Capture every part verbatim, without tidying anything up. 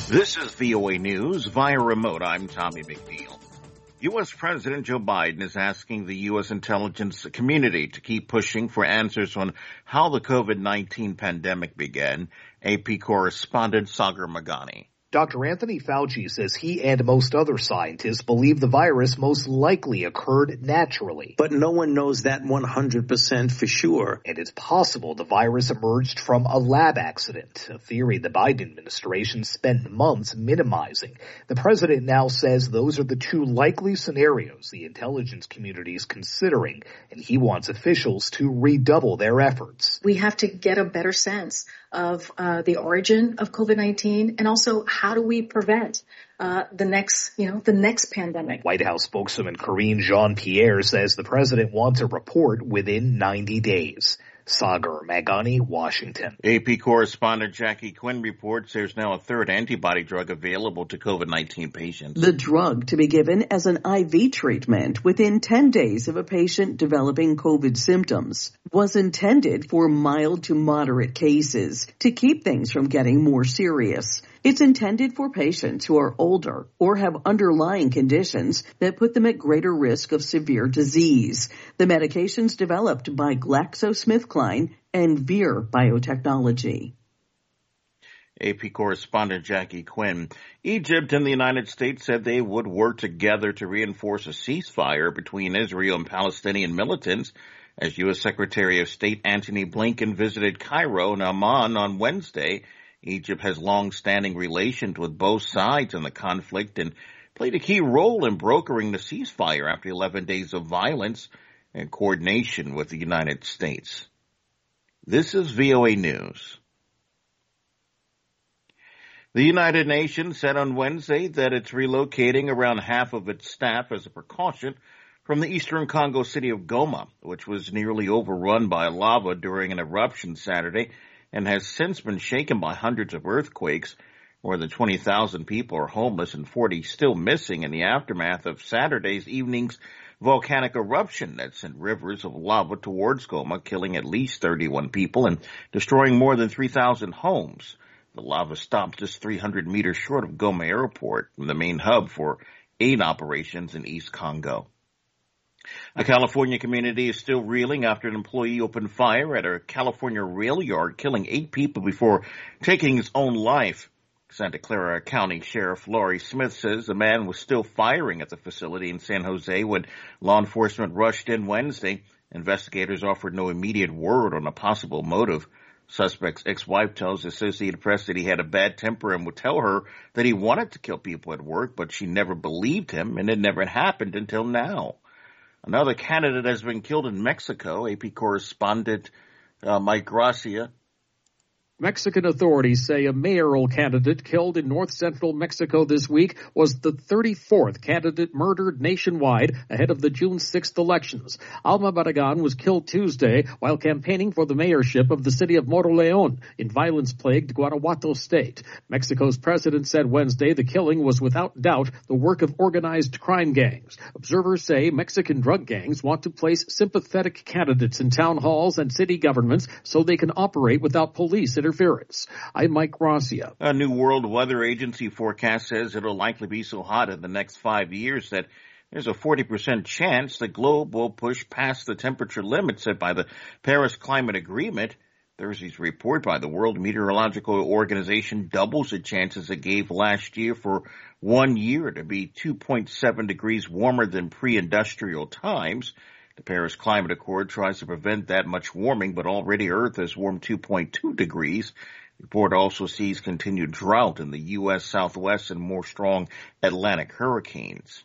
This is V O A News via remote. I'm Tommy McNeil. U S. President Joe Biden is asking the U S intelligence community to keep pushing for answers on how the COVID nineteen pandemic began. A P correspondent Sagar Meghani. Doctor Anthony Fauci says he and most other scientists believe the virus most likely occurred naturally. But no one knows that one hundred percent for sure. And it's possible the virus emerged from a lab accident, a theory the Biden administration spent months minimizing. The president now says those are the two likely scenarios the intelligence community is considering, and he wants officials to redouble their efforts. We have to get a better sense of uh, the origin of COVID nineteen, and also how do we prevent uh, the next, you know, the next pandemic. White House spokeswoman Karine Jean-Pierre says the president wants a report within ninety days. Sagar Meghani, Washington. A P correspondent Jackie Quinn reports there's now a third antibody drug available to COVID nineteen patients. The drug to be given as an I V treatment within ten days of a patient developing COVID symptoms was intended for mild to moderate cases to keep things from getting more serious. It's intended for patients who are older or have underlying conditions that put them at greater risk of severe disease. The medication's developed by GlaxoSmithKline and Vir Biotechnology. A P correspondent Jackie Quinn. Egypt and the United States said they would work together to reinforce a ceasefire between Israel and Palestinian militants as U S. Secretary of State Antony Blinken visited Cairo and Amman on Wednesday. Egypt has long-standing relations with both sides in the conflict and played a key role in brokering the ceasefire after eleven days of violence and coordination with the United States. This is V O A News. The United Nations said on Wednesday that it's relocating around half of its staff as a precaution from the eastern Congo city of Goma, which was nearly overrun by lava during an eruption Saturday and has since been shaken by hundreds of earthquakes. More than twenty thousand people are homeless and forty still missing in the aftermath of Saturday's evening's volcanic eruption that sent rivers of lava towards Goma, killing at least thirty-one people and destroying more than three thousand homes. The lava stopped just three hundred meters short of Goma Airport, the main hub for aid operations in East Congo. A California community is still reeling after an employee opened fire at a California rail yard, killing eight people before taking his own life. Santa Clara County Sheriff Laurie Smith says the man was still firing at the facility in San Jose when law enforcement rushed in Wednesday. Investigators offered no immediate word on a possible motive. Suspect's ex-wife tells the Associated Press that he had a bad temper and would tell her that he wanted to kill people at work, but she never believed him, and it never happened until now. Another candidate has been killed in Mexico. A P correspondent uh, Mike Gracia. Mexican authorities say a mayoral candidate killed in north-central Mexico this week was the thirty-fourth candidate murdered nationwide ahead of the June sixth elections. Alma Barragan was killed Tuesday while campaigning for the mayorship of the city of Moroleon in violence-plagued Guanajuato state. Mexico's president said Wednesday the killing was without doubt the work of organized crime gangs. Observers say Mexican drug gangs want to place sympathetic candidates in town halls and city governments so they can operate without police interference. Interference. I'm Mike Gracia. A new World Weather Agency forecast says it'll likely be so hot in the next five years that there's a forty percent chance the globe will push past the temperature limit set by the Paris Climate Agreement. Thursday's report by the World Meteorological Organization doubles the chances it gave last year for one year to be two point seven degrees warmer than pre-industrial times. The Paris Climate Accord tries to prevent that much warming, but already Earth has warmed two point two degrees. The report also sees continued drought in the U S Southwest and more strong Atlantic hurricanes.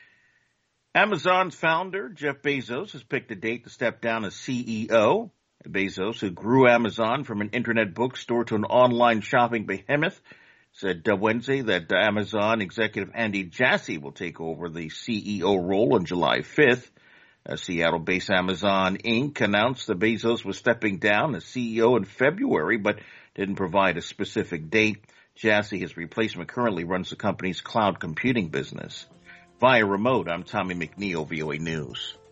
Amazon's founder, Jeff Bezos, has picked a date to step down as C E O. Bezos, who grew Amazon from an internet bookstore to an online shopping behemoth, said Wednesday that Amazon executive Andy Jassy will take over the C E O role on July fifth. Uh, Seattle-based Amazon Incorporated announced that Bezos was stepping down as C E O in February, but didn't provide a specific date. Jassy, his replacement, currently runs the company's cloud computing business. Via remote, I'm Tommy McNeil, V O A News.